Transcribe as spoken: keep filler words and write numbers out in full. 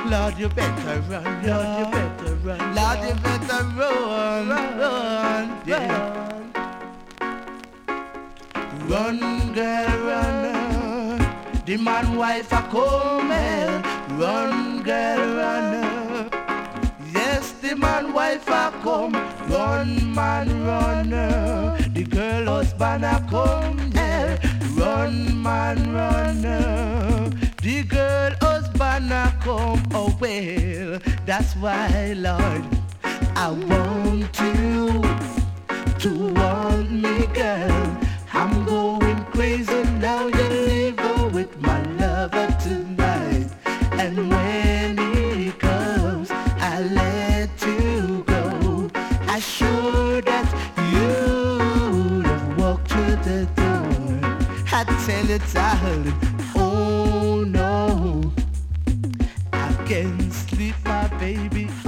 Lord, you better run, Lord, you better run, Lord, you better run, run, yeah. Run, girl, run. The man wife a coming. Run, girl, run. Yes, the man wife a come. Run, man, run. The girl husband a come. Yeah. Run, man, run. The girl husband a come. Oh well, that's why, Lord, I want you to want me, girl. I'm going crazy now, you leave with my lover tonight. And when he comes, I'll let you go. I'm sure that you'd have walked through the door. I tell you, darling, oh no, I can't sleep, my baby.